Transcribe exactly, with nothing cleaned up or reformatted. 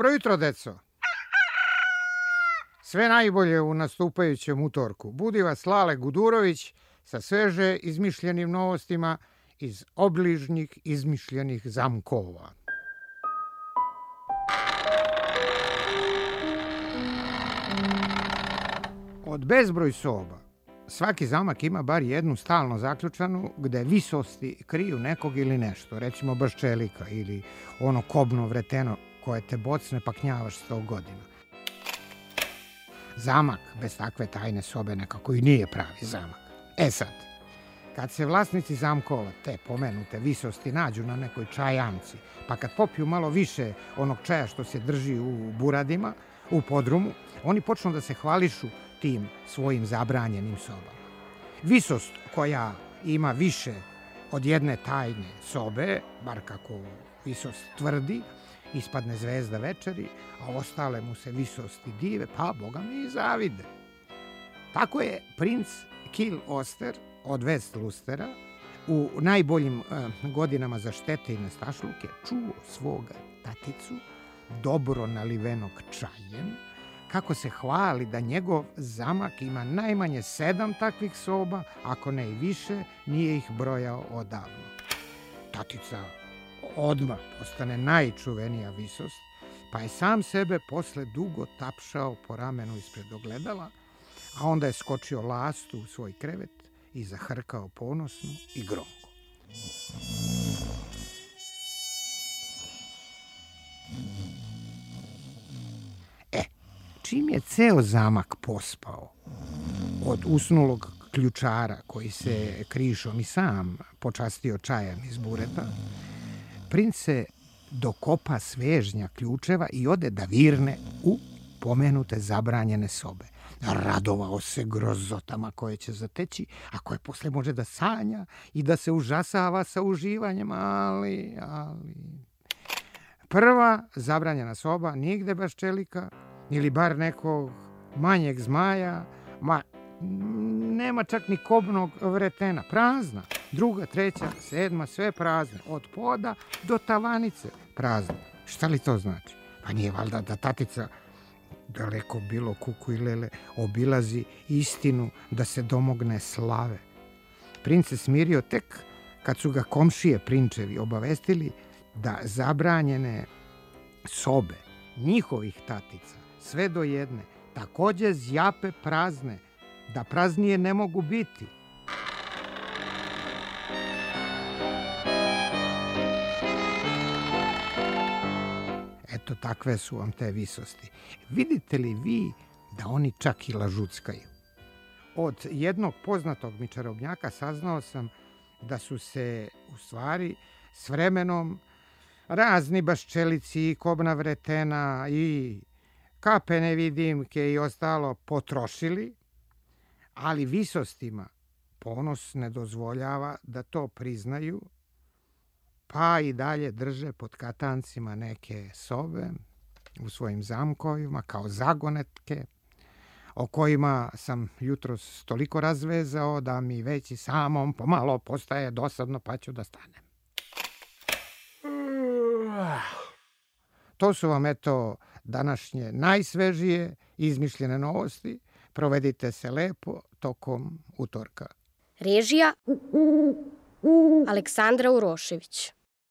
Dobro jutro, deco. Sve najbolje u nastupajućem utorku. Budi vas Lale Gudurović sa sveže izmišljenim novostima iz obližnjih izmišljenih zamkova. Od bezbroj soba, svaki zamak ima bar jednu stalno zaključanu gde visosti kriju nekog ili nešto, recimo baščelika ili ono kobno vreteno koje te bocne pa knjavaš sto godina. Zamak bez takve tajne sobe nekako i nije pravi zamak. E sad, kad se vlasnici zamkova, te pomenute visosti, nađu na nekoj čajanci, pa kad popiju malo više onog čaja što se drži u buradima, u podrumu, oni počnu da se hvališu tim svojim zabranjenim sobama. Visost koja ima više od jedne tajne sobe, bar kako visost tvrdi, ispadne zvezda večeri, a ostale mu se visosti dive, pa boga mi i zavide. Tako je princ Kil Oster od Westlustera u najboljim eh, godinama za štete i nestašluke čuo svoga taticu, dobro nalivenog čajem, kako se hvali da njegov zamak ima najmanje sedam takvih soba, ako ne i više, nije ih brojao odavno. Tatica odmah postane najčuvenija visost, pa je sam sebe posle dugo tapšao po ramenu ispred ogledala, a onda je skočio lastu u svoj krevet i zahrkao ponosno i gromko. E, čim je ceo zamak pospao, od usnulog ključara koji se krišom i sam počastio čajem iz bureta, princ se dokopa svežnja ključeva i ode da virne u pomenute zabranjene sobe. Radovao se grozotama koje će zateći, a koje posle može da sanja i da se užasava sa uživanjem, ali, ali... Prva zabranjena soba, nigde baščelika, ili bar nekog manjeg zmaja, ma nema čak ni kobnog vretena, prazna. Druga, treća, sedma, sve prazne, od poda do tavanice prazne. Šta li to znači? Pa nije valjda da tatica, daleko bilo kuku i lele, obilazi istinu da se domogne slave. Princ se smirio tek kad su ga komšije prinčevi obavestili da zabranjene sobe njihovih tatica, sve do jedne, takođe zjape prazne, da praznije ne mogu biti. Eto, takve su vam te visosti. Vidite li vi da oni čak i lažuckaju? Od jednog poznatog mi čarobnjaka saznao sam da su se u stvari s vremenom razni baščelici, kobna vretena i kape nevidimke i ostalo potrošili, ali visostima ponos ne dozvoljava da to priznaju, pa i dalje drže pod katancima neke sobe u svojim zamkovima kao zagonetke, o kojima sam jutros toliko razvezao da mi već i samom pomalo postaje dosadno, pa ću da stanem. To su vam eto današnje najsvežije izmišljene novosti. Provedite se lepo tokom utorka. Režija Aleksandra Urošević.